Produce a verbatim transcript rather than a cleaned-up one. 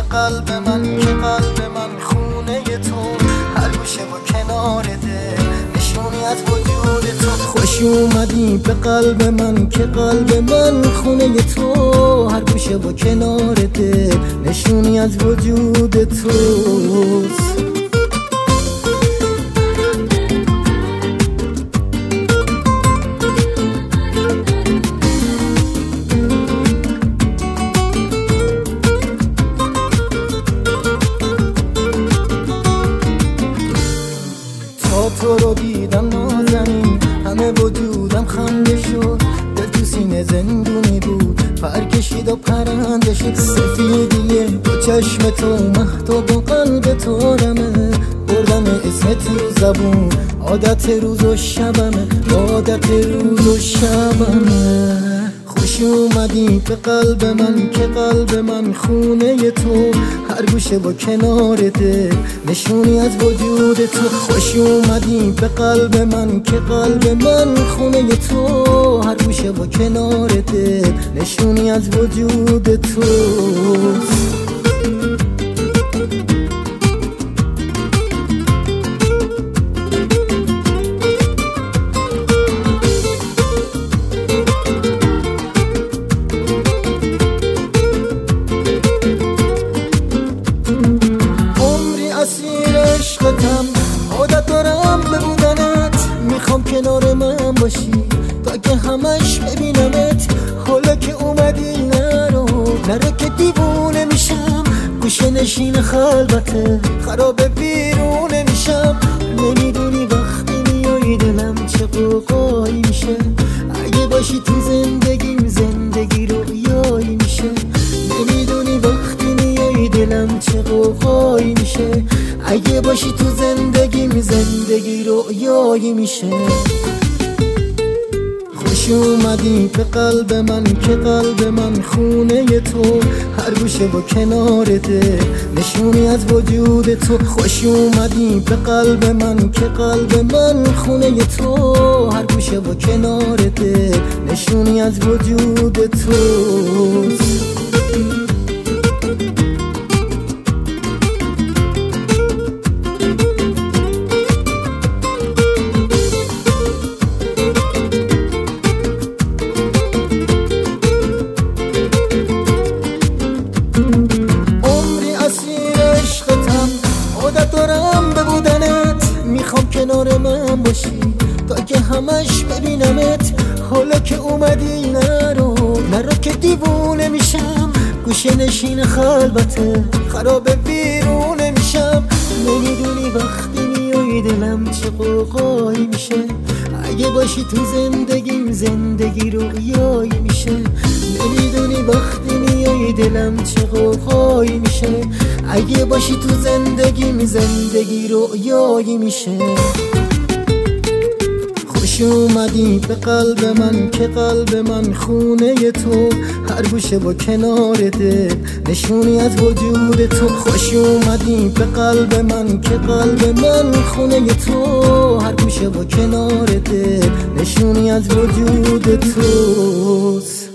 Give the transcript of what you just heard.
قلب من که قلب من خونه تو، هر گوشه و کنار دل نشونی از وجود تو. خوش اومدی به قلب من که قلب من خونه تو، هر گوشه و کنار دل نشونی از وجود توست. تو رو دیدم نازنین، همه وجودم خنده شد، دل تو سینه زندونی بود، پر کشید و پرنده شد. سفیدیه دو چشم تو، مهتاب و قلب تو رمه، بردم اسم تو زبون، عادت روز و شبمه، عادت روز و شبمه. خوش اومدی به قلب من که قلب من خونه تو، هر گوشه و کنار دل نشونی از وجود تو. خوش اومدی به قلب من که قلب من خونه تو، هر گوشه و کنار دل نشونی از وجود تو. عادت دارم به بودنت، میخوام کنار من باشی تا که همش ببینمت. حالا که اومدی نرو نرو که دیوونه میشم، گوشه نشین خلوته خراب ویرونه میشم. نمیدونی وقتی میای دلم چه قوقایی میشه، اگه باشی تو زندگیم زندگی رویایی میشه. نمیدونی وقتی میای دلم چه قوقایی میشه، اگه باشی تو زندگیم زندگی رویایی میشه. خوش اومدی به قلب من که قلب من خونه تو، هر گوشه و کنار دل نشونی از وجود تو. خوش اومدی به قلب من که قلب من خونه تو، هر گوشه و کنار دل نشونی از وجود توست. عادت دارم به بودنت، میخوام کنار من باشی تا که همش ببینمت. حالا که اومدی نرو نرو که دیوونه میشم، گوشه نشین خلوته خراب ویرونه میشم. نمیدونی وقتی میای دلم چه قوقایی میشه، اگه باشی تو زندگیم زندگی رویایی میشه. نمیدونی وقتی میای دلم چه قوقایی میشه، اگه باشی تو زندگیم زندگی رویایی میشه. خوش اومدی به قلب من که قلب من خونه تو، هر گوشه و کنار دل نشونی از وجود تو. خوش اومدی به قلب من که قلب من خونه تو، هر گوشه و کنار دل نشونی از وجود توست.